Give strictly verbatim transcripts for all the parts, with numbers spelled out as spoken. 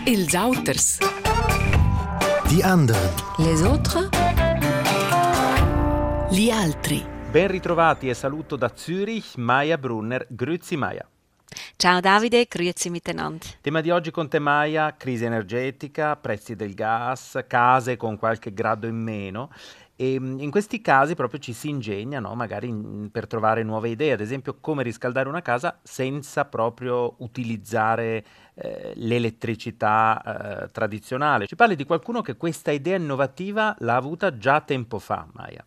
Els auters. Die anderen. Les autres. Gli altri. Ben ritrovati e saluto da Zürich, Maja Brunner. Grüezi Maja. Ciao Davide, grüezi miteinander. Tema di oggi con te Maja, crisi energetica, prezzi del gas, case con qualche grado in meno. E in questi casi proprio ci si ingegna, no? Magari in, per trovare nuove idee, ad esempio come riscaldare una casa senza proprio utilizzare eh, l'elettricità eh, tradizionale. Ci parli di qualcuno che questa idea innovativa l'ha avuta già tempo fa, Maja.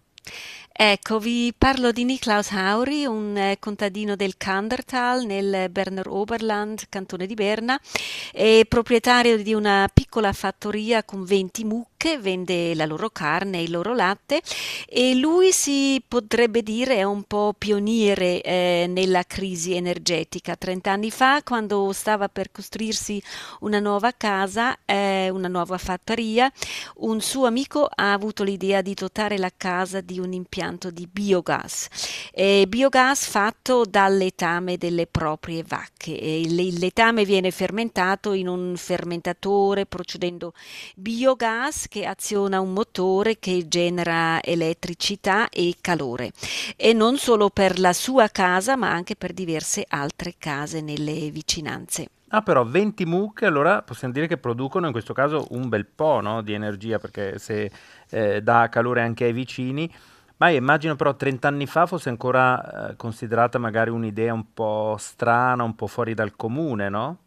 Ecco, vi parlo di Niklaus Hauri, un eh, contadino del Kandertal nel Berner Oberland, cantone di Berna, è proprietario di una piccola fattoria con venti mucche, vende la loro carne e il loro latte e lui si potrebbe dire è un po' pioniere eh, nella crisi energetica. Trent'anni fa, quando stava per costruirsi una nuova casa, eh, una nuova fattoria, un suo amico ha avuto l'idea di dotare la casa di un impianto di biogas, eh, biogas fatto dal letame delle proprie vacche. E il, il letame viene fermentato in un fermentatore procedendo biogas che aziona un motore che genera elettricità e calore, e non solo per la sua casa ma anche per diverse altre case nelle vicinanze. Ah, però venti mucche, allora possiamo dire che producono in questo caso un bel po', no, di energia, perché se eh, dà calore anche ai vicini. Ma immagino però trent'anni fa fosse ancora eh, considerata magari un'idea un po' strana, un po' fuori dal comune, no?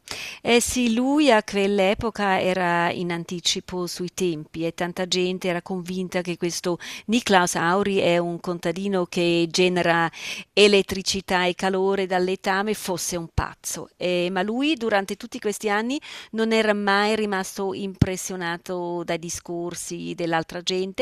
Eh sì, lui a quell'epoca era in anticipo sui tempi e tanta gente era convinta che questo Niklaus Hauri è un contadino che genera elettricità e calore dal letame, fosse un pazzo. Eh, ma lui durante tutti questi anni non era mai rimasto impressionato dai discorsi dell'altra gente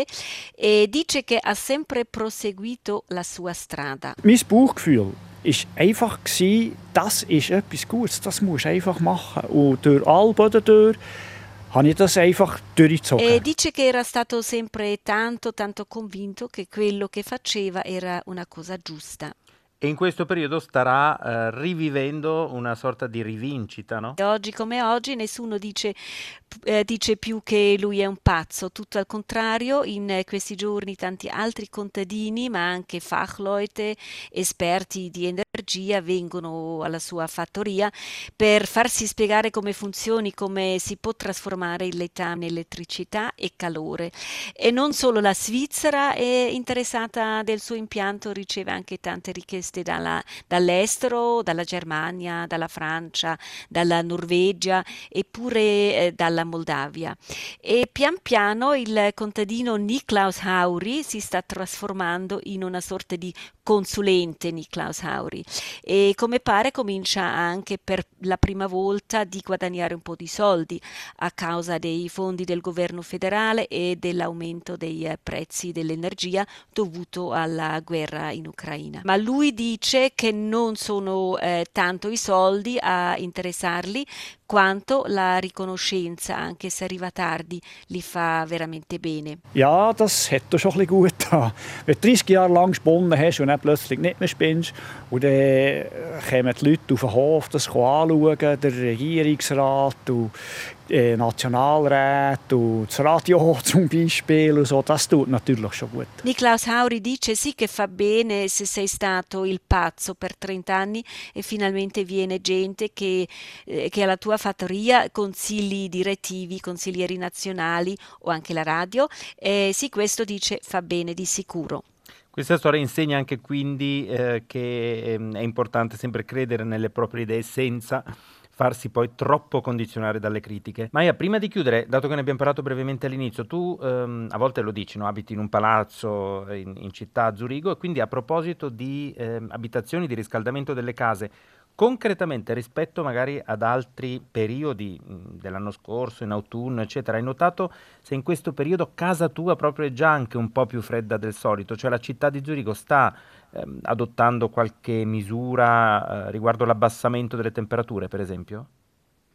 e dice che ha sempre proseguito la sua strada. Mein Bauchgefühl ist einfach gsi, das ist etwas Gutes, das musst du einfach machen. Und durch alle Boden durch habe ich das einfach durchgezogen. E dice che era stato sempre tanto, tanto convinto che quello che faceva era una cosa giusta. E in questo periodo starà eh, rivivendo una sorta di rivincita, no? E oggi come oggi nessuno dice, eh, dice più che lui è un pazzo, tutto al contrario, in eh, questi giorni tanti altri contadini, ma anche Fachleute, esperti di energia, vengono alla sua fattoria per farsi spiegare come funzioni, come si può trasformare il letame in elettricità e calore. E non solo la Svizzera è interessata del suo impianto, riceve anche tante richieste Dalla, dall'estero, dalla Germania, dalla Francia, dalla Norvegia e pure eh, dalla Moldavia. E pian piano il contadino Niklaus Hauri si sta trasformando in una sorta di consulente Niklaus Hauri e come pare comincia anche per la prima volta di guadagnare un po' di soldi a causa dei fondi del governo federale e dell'aumento dei eh, prezzi dell'energia dovuto alla guerra in Ucraina. Ma lui dice che non sono eh, tanto i soldi a interessarli quanto la riconoscenza, anche se arriva tardi, li fa veramente bene. Ja, das hat doch schon ein bisschen gut getan. Wenn du dreißig Jahre lang gesponnen hast und dann plötzlich nicht mehr spinnst, und dann kommen die Leute auf den Hof, das anschauen, der Regierungsrat und äh, Nationalrat und das Radio zum Beispiel und so, das tut natürlich schon gut. Niklaus Hauri dice sì che fa bene se sei stato il pazzo per trent'anni e finalmente viene gente che, eh, che alla tua fattoria consigli direttivi, consiglieri nazionali o anche la radio. Eh, sì, questo dice fa bene di sicuro. Questa storia insegna anche quindi eh, che ehm, è importante sempre credere nelle proprie idee senza farsi poi troppo condizionare dalle critiche. Maja, prima di chiudere, dato che ne abbiamo parlato brevemente all'inizio, tu ehm, a volte lo dici, no? Abiti in un palazzo in, in città a Zurigo e quindi a proposito di ehm, abitazioni, di riscaldamento delle case, concretamente rispetto magari ad altri periodi mh, dell'anno scorso, in autunno, eccetera, hai notato se in questo periodo casa tua proprio è già anche un po' più fredda del solito? Cioè la città di Zurigo sta ehm, adottando qualche misura eh, riguardo l'abbassamento delle temperature, per esempio?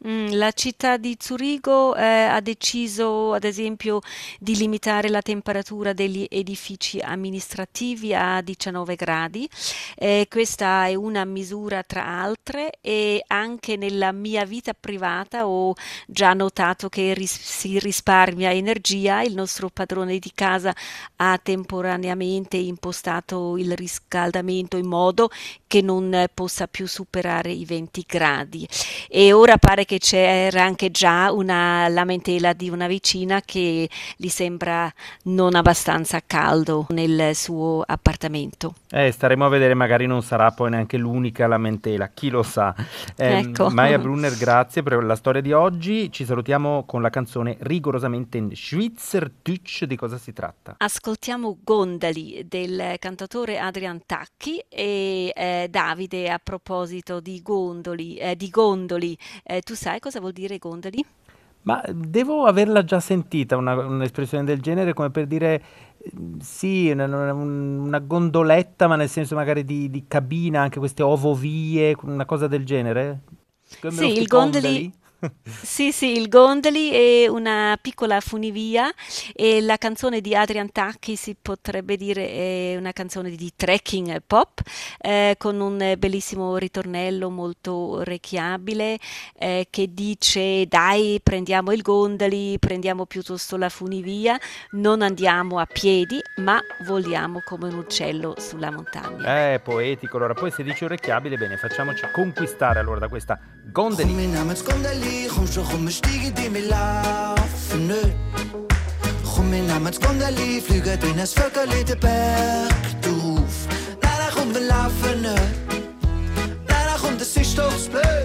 Mm, La città di Zurigo eh, ha deciso, ad esempio, di limitare la temperatura degli edifici amministrativi a diciannove gradi. Eh, questa è una misura tra altre e anche nella mia vita privata ho già notato che ris- si risparmia energia. Il nostro padrone di casa ha temporaneamente impostato il riscaldamento in modo che non eh, possa più superare i venti gradi. E ora pare che c'era anche già una lamentela di una vicina che gli sembra non abbastanza caldo nel suo appartamento. Eh, staremo a vedere, magari non sarà poi neanche l'unica lamentela, chi lo sa. Eh, Ecco. Maya Brunner, grazie per la storia di oggi. Ci salutiamo con la canzone rigorosamente in Schweizerdeutsch. Di cosa si tratta? Ascoltiamo Gondali del cantautore Adrian Tacchi e eh, Davide, a proposito di gondoli, eh, di gondoli, eh, tu sai cosa vuol dire gondoli? Ma devo averla già sentita una- un'espressione del genere, come per dire eh, sì, una, una- una gondoletta, ma nel senso magari di, di cabina, anche queste ovovie, una cosa del genere? Come Sì, lo il gondoli, gondoli? sì, sì, il gondoli è una piccola funivia e la canzone di Adrian Tacchi si potrebbe dire è una canzone di trekking pop eh, con un eh, bellissimo ritornello molto orecchiabile eh, che dice dai, prendiamo il gondoli, prendiamo piuttosto la funivia, non andiamo a piedi ma voliamo come un uccello sulla montagna. Eh, poetico. Allora, poi se dice orecchiabile, bene, facciamoci conquistare allora da questa gondeli. Kom in namens Gondeli, kom zo kom stiegen die mir laufen nö. Kom in namens Gondeli, flyger den as Völkerli de Berg du ruf. Na da kom wir laufen nö. Na da kom das ist doch blöd.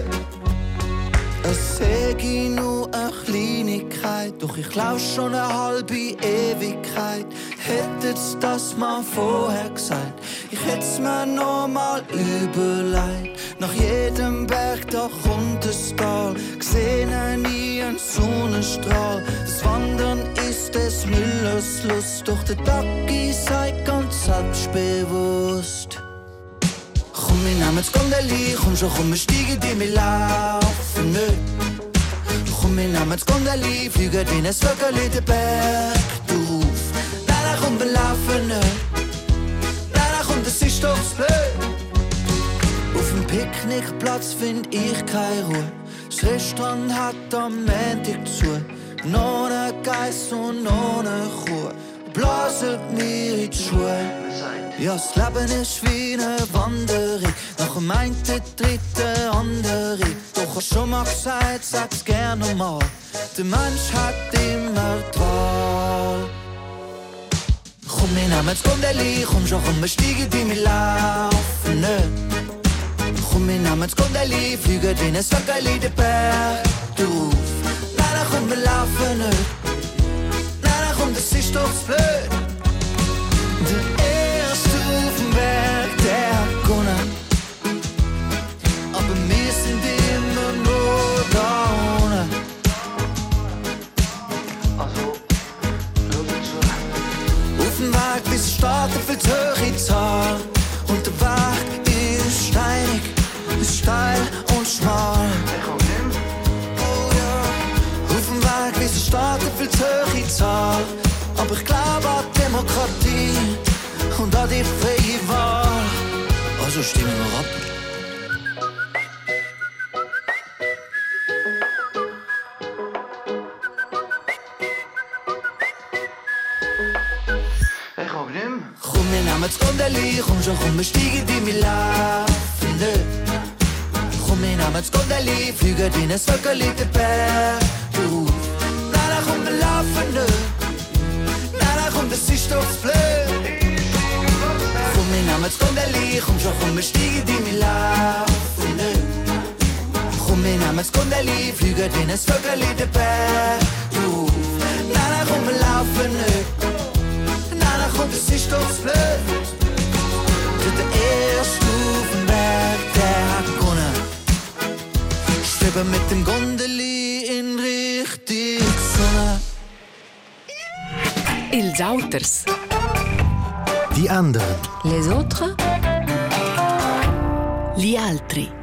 Es segi nur a Kleinigkeit, doch ich glaub schon a halbe Ewigkeit. Hättet's das mal vorher gesagt, ich hätt's mir noch mal überlegt. Nach jedem Berg da kommt es Tal, gesehen nie ein Sonnenstrahl. Das Wandern ist des Müllers Lust, doch der Tacki sei ganz selbstbewusst. Komm, wir nehmen das Gondeli, komm schon, komm, wir steigen die wir laufen nicht. Komm, wir nehmen das Gondeli, fliegen wie ein Vögel den Berg drauf. Nein, nein, komm, wir laufen nicht. Nein, nein, komm, das ist doch blöd. Auf dem Picknickplatz find ich keine Ruhe. Das Restaurant hat am Montag zu. Noch ein Geiss und noch eine Kuh blasen mir in die Schuhe. Ja, das Leben ist wie eine Wanderung, nach dem einen dritten andere. Doch hast schon mal gesagt, sag's gern nochmal, der Mensch hat immer die Wahl. Komm, wir nehmen das Gondeli, komm schon, komm, wir steigen die wir laufen nicht. Komm, wir nehmen das Gondeli, fliegen wie ein Vögel den Berg drauf. Nein, nein, komm, wir laufen nicht. Nein, nein, komm, das ist doch blöd. Der erste auf dem Berg, der hat gewonnen. Aber wir sind immer nur da unten. Also, auf dem Weg bis starten für die hohe Zahl. Und der Weg ist steinig, ist steil und schmal. Oh ja, auf dem Weg bis starten für die hohe Zahl. Aber ich glaube an Demokratie und an die freie Wahl. Also stimmen wir ab. Ich hab nicht mehr. Komm, wir nehmen das Gondeli, komm schon, komm, wir steigen die wir laufen nicht. Komm, wir nehmen das Gondeli, fliegen wie ein Vögel den Berg drauf. Nein, nein, komm, wir laufen nicht. Komm, das ist doch blöd. Komm, wir nehmen das Gondeli, komm schon, komm, wir steigen die wir laufen nicht. Komm, wir nehmen das Gondeli, fliegen wie ein Vögel den Berg drauf. Nein, nein, komm, wir laufen nicht. Nein, nein, komm, das ist doch blöd. Der erste auf dem Berg, der hat gewonnen. Schweben mit dem Gondeli in Richtung Sonne. Els Auters. Die anderen. Les autres. Gli altri.